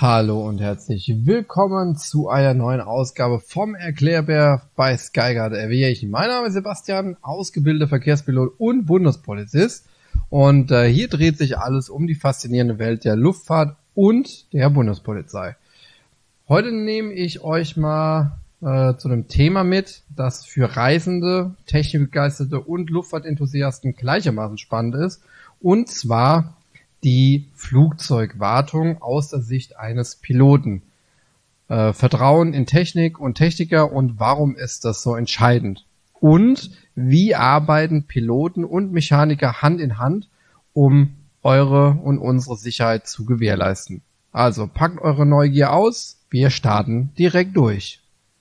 Hallo und herzlich willkommen zu einer neuen Ausgabe vom Erklärbär bei Skyguard Aviation. Mein Name ist Sebastian, ausgebildeter Verkehrspilot und Bundespolizist. Und hier dreht sich alles um die faszinierende Welt der Luftfahrt und der Bundespolizei. Heute nehme ich euch mal zu einem Thema mit, das für Reisende, Technikbegeisterte und Luftfahrtenthusiasten gleichermaßen spannend ist. Und zwar die Flugzeugwartung aus der Sicht eines Piloten. Vertrauen in Technik und Techniker und warum ist das so entscheidend? Und wie arbeiten Piloten und Mechaniker Hand in Hand, um eure und unsere Sicherheit zu gewährleisten? Also packt eure Neugier aus, wir starten direkt durch.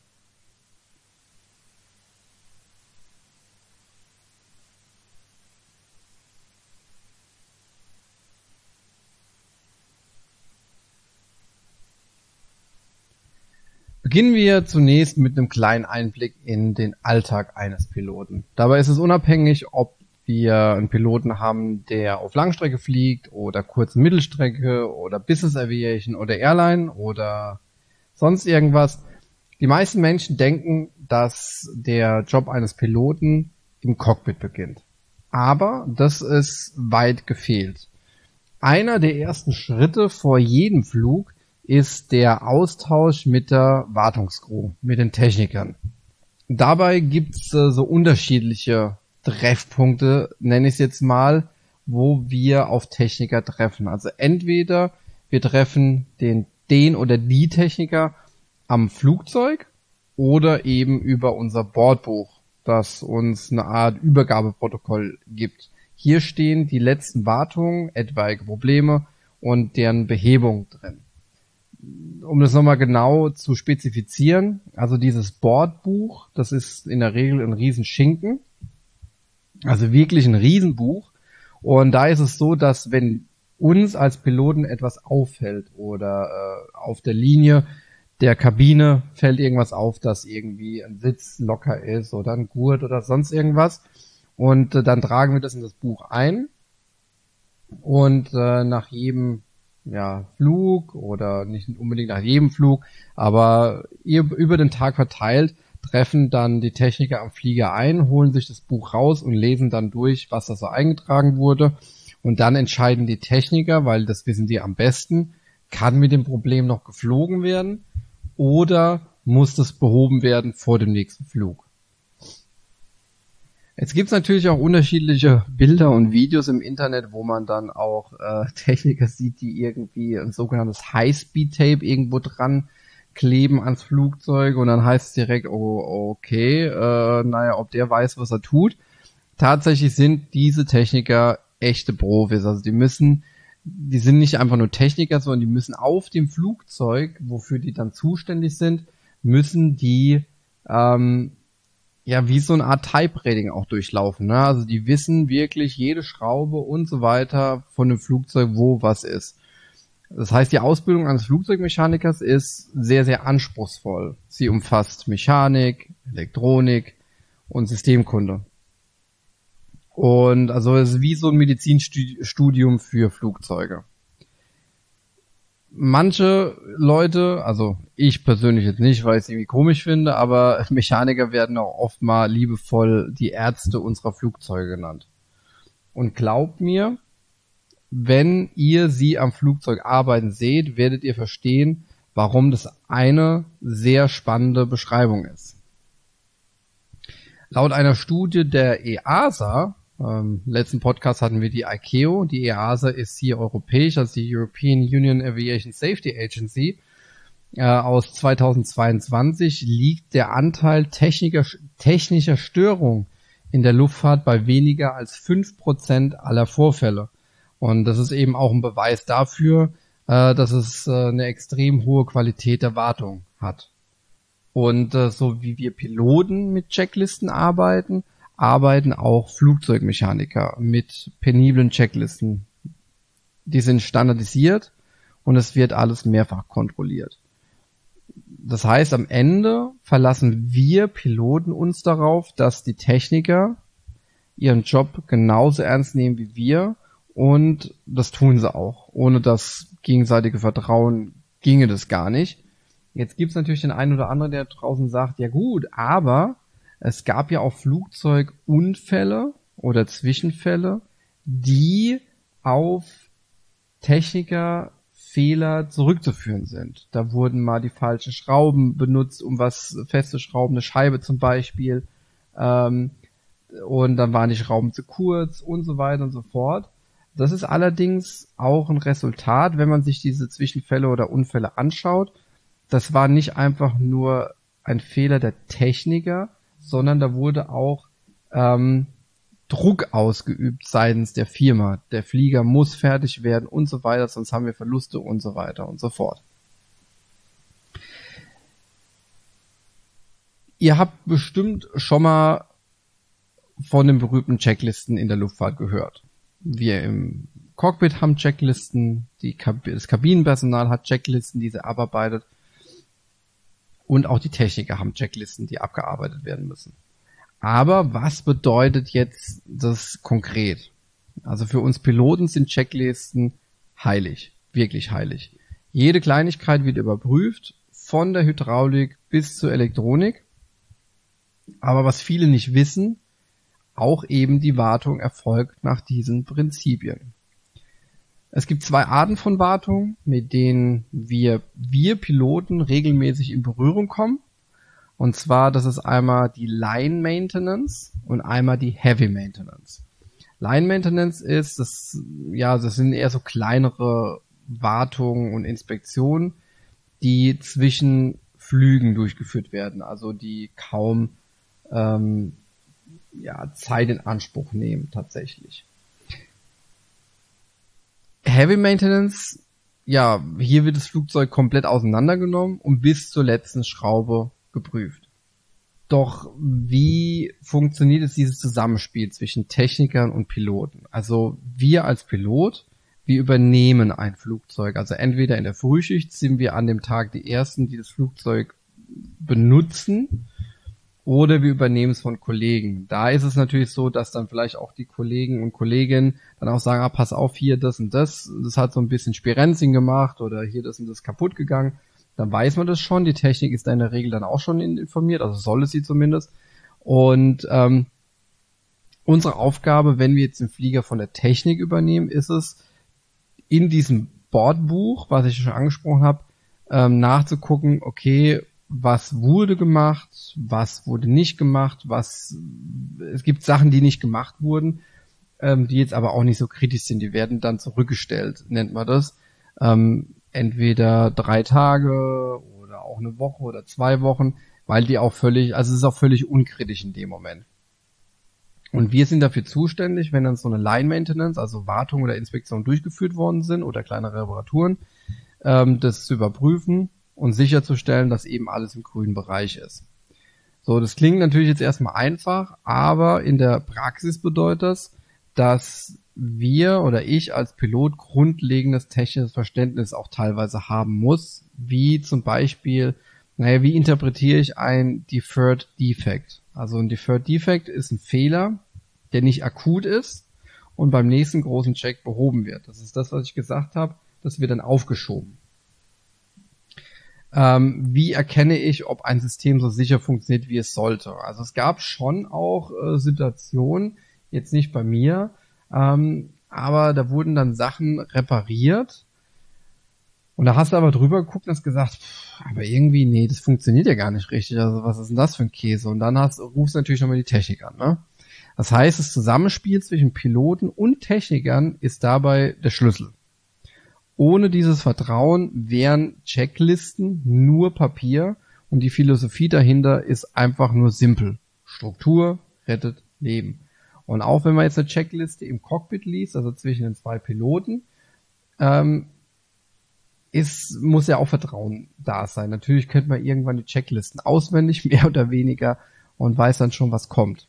Beginnen wir zunächst mit einem kleinen Einblick in den Alltag eines Piloten. Dabei ist es unabhängig, ob wir einen Piloten haben, der auf Langstrecke fliegt oder kurze Mittelstrecke oder Business Aviation oder Airline oder sonst irgendwas. Die meisten Menschen denken, dass der Job eines Piloten im Cockpit beginnt. Aber das ist weit gefehlt. Einer der ersten Schritte vor jedem Flug ist der Austausch mit der Wartungscrew, mit den Technikern. Dabei gibt's so unterschiedliche Treffpunkte, nenne ich es jetzt mal, wo wir auf Techniker treffen. Also entweder wir treffen den oder die Techniker am Flugzeug oder eben über unser Bordbuch, das uns eine Art Übergabeprotokoll gibt. Hier stehen die letzten Wartungen, etwaige Probleme und deren Behebung drin. Um das nochmal genau zu spezifizieren, also dieses Bordbuch, das ist in der Regel ein Riesenschinken, also wirklich ein Riesenbuch. Und da ist es so, dass wenn uns als Piloten etwas auffällt oder auf der Linie der Kabine fällt irgendwas auf, dass irgendwie ein Sitz locker ist oder ein Gurt oder sonst irgendwas, und dann tragen wir das in das Buch ein und nach jedem Flug oder nicht unbedingt nach jedem Flug, aber über den Tag verteilt treffen dann die Techniker am Flieger ein, holen sich das Buch raus und lesen dann durch, was da so eingetragen wurde, und dann entscheiden die Techniker, weil das wissen die am besten, kann mit dem Problem noch geflogen werden oder muss das behoben werden vor dem nächsten Flug. Jetzt gibt's natürlich auch unterschiedliche Bilder und Videos im Internet, wo man dann auch Techniker sieht, die irgendwie ein sogenanntes High-Speed-Tape irgendwo dran kleben ans Flugzeug, und dann heißt es direkt, oh, okay, ob der weiß, was er tut. Tatsächlich sind diese Techniker echte Profis, also die sind nicht einfach nur Techniker, sondern die müssen auf dem Flugzeug, wofür die dann zuständig sind, müssen die wie so eine Art Type-Rating auch durchlaufen, ne? Also die wissen wirklich jede Schraube und so weiter von dem Flugzeug, wo was ist. Das heißt, die Ausbildung eines Flugzeugmechanikers ist sehr, sehr anspruchsvoll. Sie umfasst Mechanik, Elektronik und Systemkunde. Und also es ist wie so ein Medizinstudium für Flugzeuge. Manche Leute, also ich persönlich jetzt nicht, weil ich es irgendwie komisch finde, aber Mechaniker werden auch oft mal liebevoll die Ärzte unserer Flugzeuge genannt. Und glaubt mir, wenn ihr sie am Flugzeug arbeiten seht, werdet ihr verstehen, warum das eine sehr spannende Beschreibung ist. Laut einer Studie der EASA, letzten Podcast hatten wir die ICAO, die EASA ist hier europäisch, also die European Union Aviation Safety Agency, aus 2022 liegt der Anteil technischer Störung in der Luftfahrt bei weniger als 5% aller Vorfälle. Und das ist eben auch ein Beweis dafür, dass es eine extrem hohe Qualität der Wartung hat. Und so wie wir Piloten mit Checklisten arbeiten auch Flugzeugmechaniker mit peniblen Checklisten. Die sind standardisiert und es wird alles mehrfach kontrolliert. Das heißt, am Ende verlassen wir Piloten uns darauf, dass die Techniker ihren Job genauso ernst nehmen wie wir, und das tun sie auch. Ohne das gegenseitige Vertrauen ginge das gar nicht. Jetzt gibt's natürlich den einen oder anderen, der draußen sagt, ja gut, aber es gab ja auch Flugzeugunfälle oder Zwischenfälle, die auf Technikerfehler zurückzuführen sind. Da wurden mal die falschen Schrauben benutzt, um was festzuschrauben, eine Scheibe zum Beispiel, und dann waren die Schrauben zu kurz und so weiter und so fort. Das ist allerdings auch ein Resultat, wenn man sich diese Zwischenfälle oder Unfälle anschaut. Das war nicht einfach nur ein Fehler der Techniker, sondern da wurde auch Druck ausgeübt seitens der Firma. Der Flieger muss fertig werden und so weiter, sonst haben wir Verluste und so weiter und so fort. Ihr habt bestimmt schon mal von den berühmten Checklisten in der Luftfahrt gehört. Wir im Cockpit haben Checklisten, das Kabinenpersonal hat Checklisten, die sie abarbeitet, und auch die Techniker haben Checklisten, die abgearbeitet werden müssen. Aber was bedeutet jetzt das konkret? Also für uns Piloten sind Checklisten heilig, wirklich heilig. Jede Kleinigkeit wird überprüft, von der Hydraulik bis zur Elektronik. Aber was viele nicht wissen, auch eben die Wartung erfolgt nach diesen Prinzipien. Es gibt zwei Arten von Wartung, mit denen wir Piloten regelmäßig in Berührung kommen. Und zwar, das ist einmal die Line Maintenance und einmal die Heavy Maintenance. Line Maintenance ist, das sind eher so kleinere Wartungen und Inspektionen, die zwischen Flügen durchgeführt werden, also die kaum Zeit in Anspruch nehmen tatsächlich. Heavy Maintenance, ja, hier wird das Flugzeug komplett auseinandergenommen und bis zur letzten Schraube geprüft. Doch wie funktioniert es, dieses Zusammenspiel zwischen Technikern und Piloten? Also wir als Pilot, wir übernehmen ein Flugzeug. Also entweder in der Frühschicht sind wir an dem Tag die Ersten, die das Flugzeug benutzen, oder wir übernehmen es von Kollegen. Da ist es natürlich so, dass dann vielleicht auch die Kollegen und Kolleginnen dann auch sagen, pass auf, hier das und das hat so ein bisschen Spirenzing gemacht oder hier das und das kaputt gegangen. Dann weiß man das schon. Die Technik ist da in der Regel dann auch schon informiert, also soll es sie zumindest. Und unsere Aufgabe, wenn wir jetzt den Flieger von der Technik übernehmen, ist es, in diesem Bordbuch, was ich schon angesprochen habe, nachzugucken, okay, was wurde gemacht, was wurde nicht gemacht, es gibt Sachen, die nicht gemacht wurden, die jetzt aber auch nicht so kritisch sind, die werden dann zurückgestellt, nennt man das. Entweder 3 Tage oder auch eine Woche oder 2 Wochen, weil die auch es ist auch völlig unkritisch in dem Moment. Und wir sind dafür zuständig, wenn dann so eine Line Maintenance, also Wartung oder Inspektion durchgeführt worden sind oder kleinere Reparaturen, das zu überprüfen und sicherzustellen, dass eben alles im grünen Bereich ist. So, das klingt natürlich jetzt erstmal einfach, aber in der Praxis bedeutet das, dass wir oder ich als Pilot grundlegendes technisches Verständnis auch teilweise haben muss, wie zum Beispiel, wie interpretiere ich ein Deferred Defect? Also ein Deferred Defect ist ein Fehler, der nicht akut ist und beim nächsten großen Check behoben wird. Das ist das, was ich gesagt habe, das wird dann aufgeschoben. Wie erkenne ich, ob ein System so sicher funktioniert, wie es sollte? Also es gab schon auch Situationen, jetzt nicht bei mir, aber da wurden dann Sachen repariert und da hast du aber drüber geguckt und hast gesagt, aber irgendwie, nee, das funktioniert ja gar nicht richtig, also was ist denn das für ein Käse? Und dann rufst du natürlich nochmal die Technik an, ne? Das heißt, das Zusammenspiel zwischen Piloten und Technikern ist dabei der Schlüssel. Ohne dieses Vertrauen wären Checklisten nur Papier und die Philosophie dahinter ist einfach nur simpel. Struktur rettet Leben. Und auch wenn man jetzt eine Checkliste im Cockpit liest, also zwischen den 2 Piloten, muss ja auch Vertrauen da sein. Natürlich könnte man irgendwann die Checklisten auswendig, mehr oder weniger, und weiß dann schon, was kommt.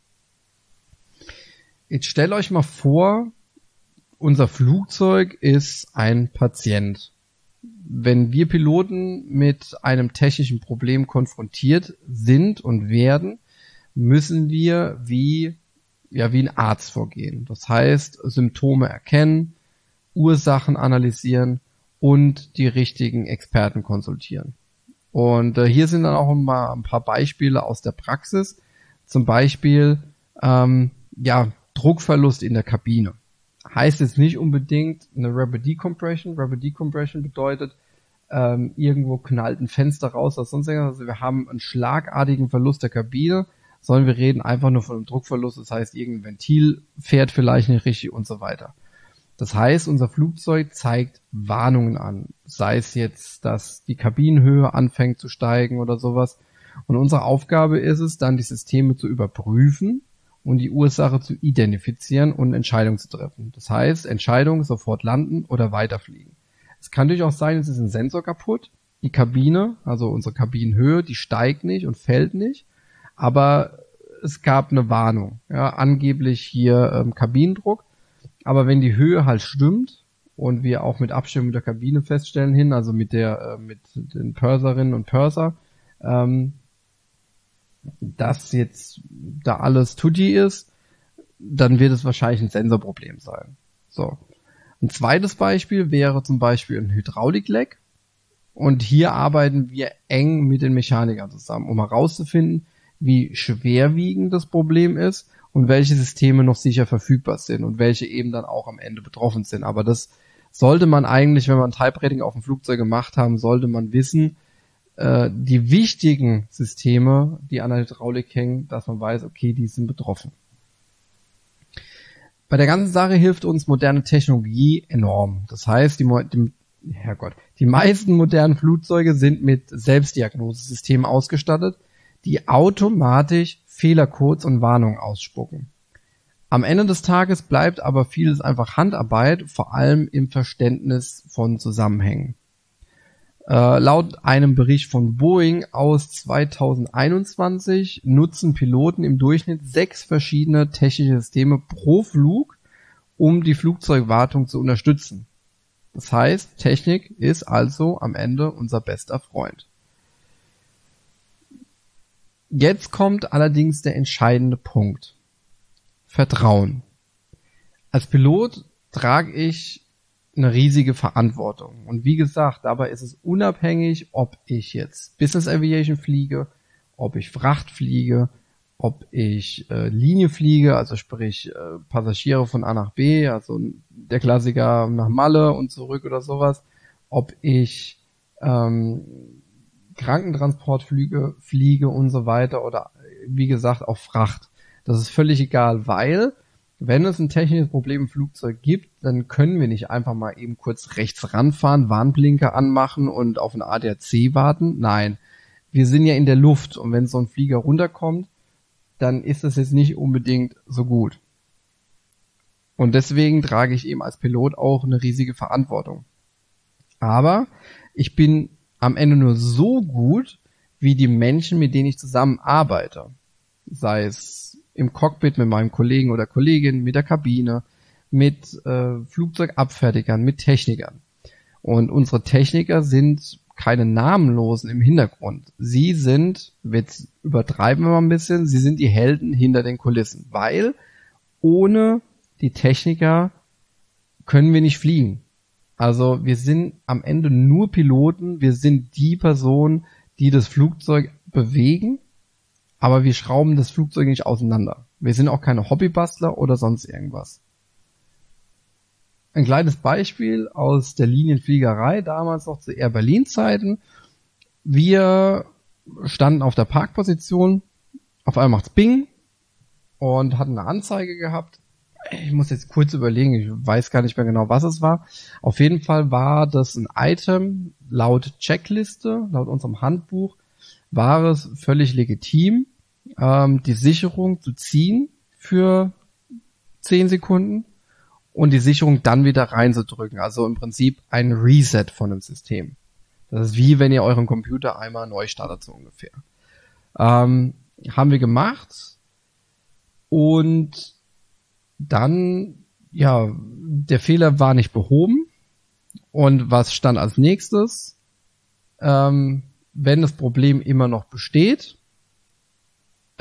Jetzt stellt euch mal vor, unser Flugzeug ist ein Patient. Wenn wir Piloten mit einem technischen Problem konfrontiert sind und werden, müssen wir wie ein Arzt vorgehen. Das heißt, Symptome erkennen, Ursachen analysieren und die richtigen Experten konsultieren. Und hier sind dann auch mal ein paar Beispiele aus der Praxis. Zum Beispiel Druckverlust in der Kabine. Heißt jetzt nicht unbedingt eine Rapid Decompression. Rapid Decompression bedeutet, irgendwo knallt ein Fenster raus oder sonst irgendwas. Also wir haben einen schlagartigen Verlust der Kabine, sondern wir reden einfach nur von einem Druckverlust. Das heißt, irgendein Ventil fährt vielleicht nicht richtig und so weiter. Das heißt, unser Flugzeug zeigt Warnungen an. Sei es jetzt, dass die Kabinenhöhe anfängt zu steigen oder sowas. Und unsere Aufgabe ist es, dann die Systeme zu überprüfen und die Ursache zu identifizieren und Entscheidungen zu treffen. Das heißt, Entscheidung, sofort landen oder weiterfliegen. Es kann durchaus sein, es ist ein Sensor kaputt. Die Kabine, also unsere Kabinenhöhe, die steigt nicht und fällt nicht. Aber es gab eine Warnung. Ja, angeblich hier Kabinendruck. Aber wenn die Höhe halt stimmt und wir auch mit Abstimmung mit der Kabine feststellen also mit den Purserinnen und Purser, dass jetzt da alles tutti ist, dann wird es wahrscheinlich ein Sensorproblem sein. So. Ein zweites Beispiel wäre zum Beispiel ein Hydraulikleck. Und hier arbeiten wir eng mit den Mechanikern zusammen, um herauszufinden, wie schwerwiegend das Problem ist und welche Systeme noch sicher verfügbar sind und welche eben dann auch am Ende betroffen sind. Aber das sollte man eigentlich, wenn man ein Type-Rating auf dem Flugzeug gemacht haben, sollte man wissen, die wichtigen Systeme, die an der Hydraulik hängen, dass man weiß, okay, die sind betroffen. Bei der ganzen Sache hilft uns moderne Technologie enorm. Das heißt, die meisten modernen Flugzeuge sind mit Selbstdiagnosesystemen ausgestattet, die automatisch Fehlercodes und Warnungen ausspucken. Am Ende des Tages bleibt aber vieles einfach Handarbeit, vor allem im Verständnis von Zusammenhängen. Laut einem Bericht von Boeing aus 2021 nutzen Piloten im Durchschnitt 6 verschiedene technische Systeme pro Flug, um die Flugzeugwartung zu unterstützen. Das heißt, Technik ist also am Ende unser bester Freund. Jetzt kommt allerdings der entscheidende Punkt. Vertrauen. Als Pilot trage ich eine riesige Verantwortung. Und wie gesagt, dabei ist es unabhängig, ob ich jetzt Business Aviation fliege, ob ich Fracht fliege, ob ich Linie fliege, also sprich Passagiere von A nach B, also der Klassiker nach Malle und zurück oder sowas, ob ich Krankentransport fliege und so weiter oder wie gesagt auch Fracht. Das ist völlig egal, weil wenn es ein technisches Problem im Flugzeug gibt, dann können wir nicht einfach mal eben kurz rechts ranfahren, Warnblinker anmachen und auf ein ADAC warten. Nein, wir sind ja in der Luft und wenn so ein Flieger runterkommt, dann ist das jetzt nicht unbedingt so gut. Und deswegen trage ich eben als Pilot auch eine riesige Verantwortung. Aber ich bin am Ende nur so gut, wie die Menschen, mit denen ich zusammenarbeite. Sei es im Cockpit mit meinem Kollegen oder Kollegin, mit der Kabine, mit Flugzeugabfertigern, mit Technikern. Und unsere Techniker sind keine Namenlosen im Hintergrund. Sie sind, jetzt übertreiben wir mal ein bisschen, sie sind die Helden hinter den Kulissen, weil ohne die Techniker können wir nicht fliegen. Also wir sind am Ende nur Piloten, wir sind die Person, die das Flugzeug bewegen, aber wir schrauben das Flugzeug nicht auseinander. Wir sind auch keine Hobbybastler oder sonst irgendwas. Ein kleines Beispiel aus der Linienfliegerei, damals noch zu Air Berlin Zeiten. Wir standen auf der Parkposition, auf einmal macht's Bing und hatten eine Anzeige gehabt. Ich muss jetzt kurz überlegen, ich weiß gar nicht mehr genau, was es war. Auf jeden Fall war das ein Item, laut Checkliste, laut unserem Handbuch, war es völlig legitim, die Sicherung zu ziehen für 10 Sekunden und die Sicherung dann wieder reinzudrücken. Also im Prinzip ein Reset von dem System. Das ist wie wenn ihr euren Computer einmal neu startet, so ungefähr. Haben wir gemacht und dann, ja, der Fehler war nicht behoben. Und was stand als nächstes? Wenn das Problem immer noch besteht,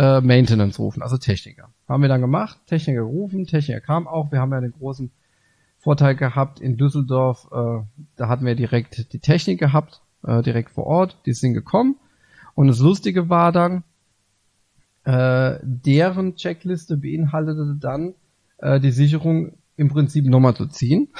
Maintenance rufen, also Techniker. Haben wir dann gemacht, Techniker gerufen, Techniker kam auch, wir haben ja den großen Vorteil gehabt in Düsseldorf, da hatten wir direkt die Technik gehabt, direkt vor Ort, die sind gekommen. Und das Lustige war dann, deren Checkliste beinhaltete dann, die Sicherung im Prinzip nochmal zu ziehen.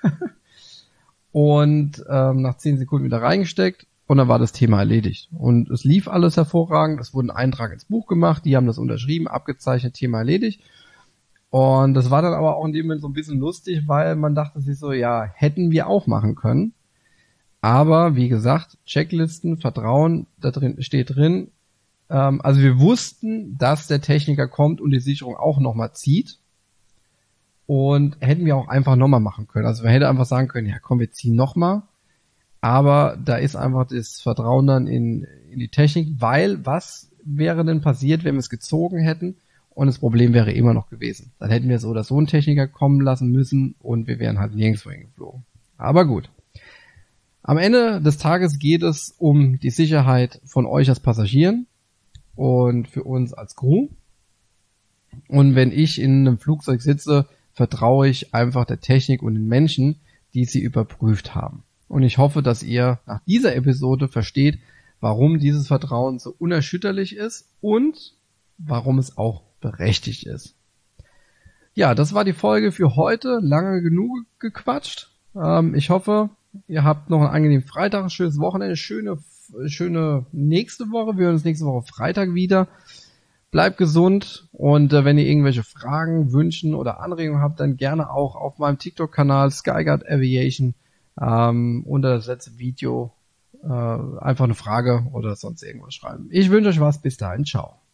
Und nach 10 Sekunden wieder reingesteckt und dann war das Thema erledigt. Und es lief alles hervorragend, es wurde ein Eintrag ins Buch gemacht, die haben das unterschrieben, abgezeichnet, Thema erledigt. Und das war dann aber auch in dem Moment so ein bisschen lustig, weil man dachte sich so, ja, hätten wir auch machen können. Aber wie gesagt, Checklisten, Vertrauen, da drin steht drin. Also wir wussten, dass der Techniker kommt und die Sicherung auch nochmal zieht. Und hätten wir auch einfach nochmal machen können. Also man hätte einfach sagen können, ja komm, wir ziehen nochmal. Aber da ist einfach das Vertrauen dann in die Technik, weil was wäre denn passiert, wenn wir es gezogen hätten und das Problem wäre immer noch gewesen. Dann hätten wir so oder so einen Techniker kommen lassen müssen und wir wären halt nirgendwo hingeflogen. Aber gut. Am Ende des Tages geht es um die Sicherheit von euch als Passagieren und für uns als Crew. Und wenn ich in einem Flugzeug sitze, vertraue ich einfach der Technik und den Menschen, die sie überprüft haben. Und ich hoffe, dass ihr nach dieser Episode versteht, warum dieses Vertrauen so unerschütterlich ist und warum es auch berechtigt ist. Ja, das war die Folge für heute. Lange genug gequatscht. Ich hoffe, ihr habt noch einen angenehmen Freitag, ein schönes Wochenende, schöne nächste Woche. Wir hören uns nächste Woche Freitag wieder. Bleibt gesund und wenn ihr irgendwelche Fragen, Wünschen oder Anregungen habt, dann gerne auch auf meinem TikTok-Kanal Skyguard Aviation unter das letzte Video einfach eine Frage oder sonst irgendwas schreiben. Ich wünsche euch was. Bis dahin. Ciao.